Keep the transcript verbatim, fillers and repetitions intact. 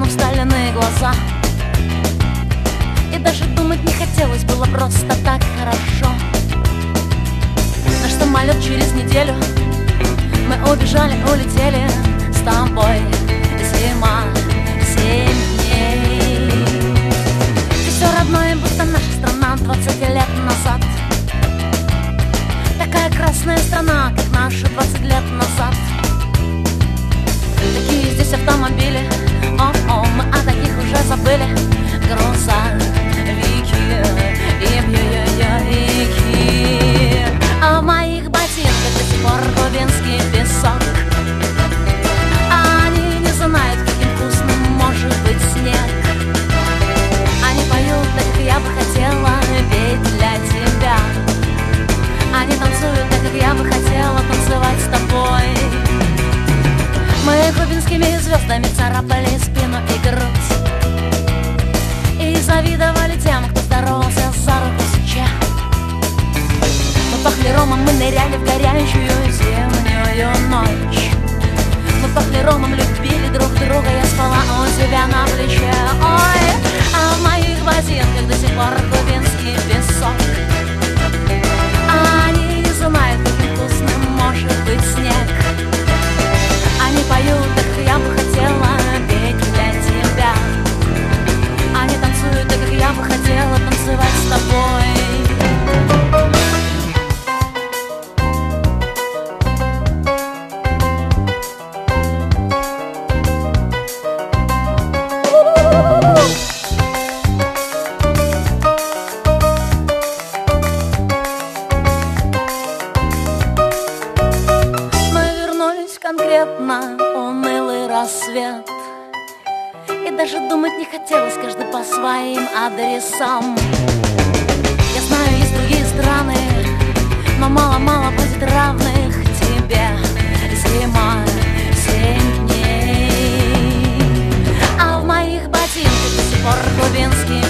в стальные глаза. И даже думать не хотелось, было просто так хорошо. Наш самолет через неделю, мы убежали, улетели с тобой. Зима, семь дней. И все родное, будто наша страна двадцать лет назад. Такая красная страна, как наша двадцать лет назад. Такие здесь автомобили, о-о, мы о таких уже забыли. Грузовики и бьюики. А в моих ботинках до сих пор кубинский песок. Они не знают, каким вкусным может быть снег. Они поют так, как я бы хотела петь для тебя. Они танцуют так, как я бы хотела танцевать с тобой. Мы кубинскими звездами царапали спину и грудь и завидовали тем, кто здоровался за руку сейчас. Мы пахли ромом, мы ныряли в горячую зимнюю ночь. Мы пахли ромом, любили друг друга, я спала у тебя на плече. Ой, а в моих ботинках до сих пор кубинский песок. Они не знают, каким вкусным может быть снег. Они поют так, как я бы хотела петь для тебя. Они танцуют так, как я бы хотела танцевать с тобой. Конкретно унылый рассвет. И даже думать не хотелось, каждый по своим адресам. Я знаю, есть другие страны, но мало-мало будет равных тебе. Зима, семь дней. А в моих ботинках до сих пор кубинский